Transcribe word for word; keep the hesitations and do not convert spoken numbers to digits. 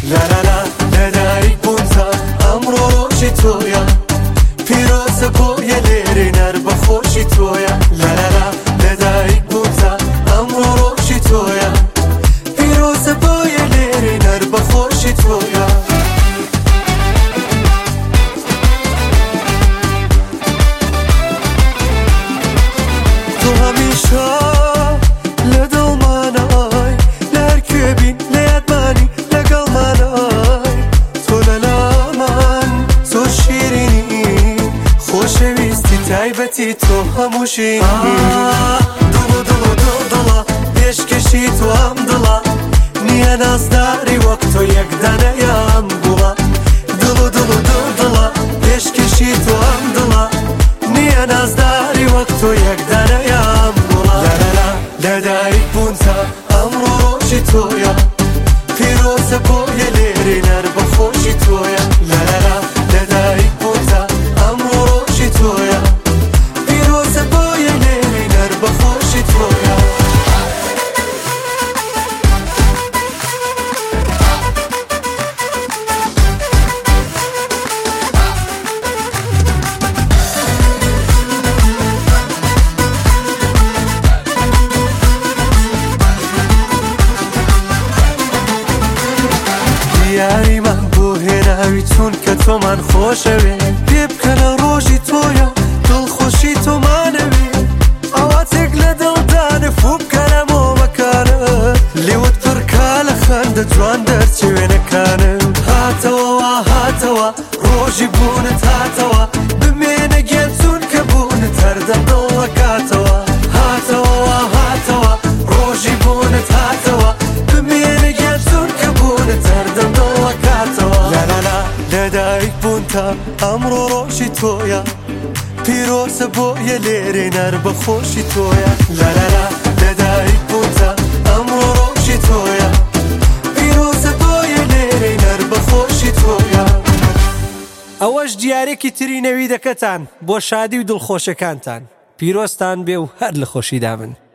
لالالا لەدایک بوونتە ئەمڕۆ ڕۆژی تۆیە پیرۆزە بۆ یەلێرەی نەر بەخۆشی تۆیە لالالا لەدایک بوونتە ئەمڕۆ ڕۆژی تۆیە پیرۆزە بۆ یەلێرەی نەر بەخۆشی تۆیە تۆ هەمیشە لە دڵمانای لە هەر کوێ بین لە یادمانی لەگەڵمانای تۆ لەلامان زۆر شیرینی خۆشەویستی تایبەتی تۆ هەمووشینی دڵ و دڵ و دڵ دڵە پێشکەشی تۆ ئەم دڵە نییە نازداری وەک تۆ یەکدانەیە ئەم گوڵە دڵ و دڵ و دڵ دڵە پێشکەشی تۆ ئەم دڵە نییە نازداری وەک تۆ یەکدانەیە ئەم گوڵە لالالا لەدایک بوونتە ئەمڕۆ ڕۆژی تۆیە پیرۆزە بۆ یەلێرەی نەر بەخۆشی تۆیە لالالا لەدایک بوونتە ئەمڕۆ ڕۆژی تۆیە پیرۆزە بۆ یەلێرەی نەر بەخۆشی تۆیە یاریمان بۆ هێناوی چونکە تۆمان خۆشەوێ پێ بکە لە ڕۆژی تۆیە دڵخۆشی تۆمانەوێ ئاواتێک لە دڵدانە فوو بکە لە مۆمەکانە لێوت پڕکا لە خەندە جوان دەرچێ وێنەکانە هاتەوە هاتەوە ڕۆژی بوونت هاتەوە بمێنە گێن چونکە بوونت هەردەم دڵەکاتەوە هاتەوە هاتەوە ڕۆژی بوونت هاتەوە بمێنە گێن چونکە بوونت هەردەم دڵەکاتەوە لالالا لەدایک بوونتە ئەمڕۆ ڕۆژی تۆیە پیرۆزە بۆ یەلێرەی نەر بەخۆشی تۆیە لالالا لەدایک بوونتە ئەمڕۆ ڕۆژی تۆیە پیرۆزە بۆ یەلێرەی نەر بەخۆشی تۆیە. ئەوەش دیارێکی تری نەویدەکەتان بۆ شادی و دڵخۆشەکانتان پیرۆزتان بێ و هەر لە خۆشیدا من.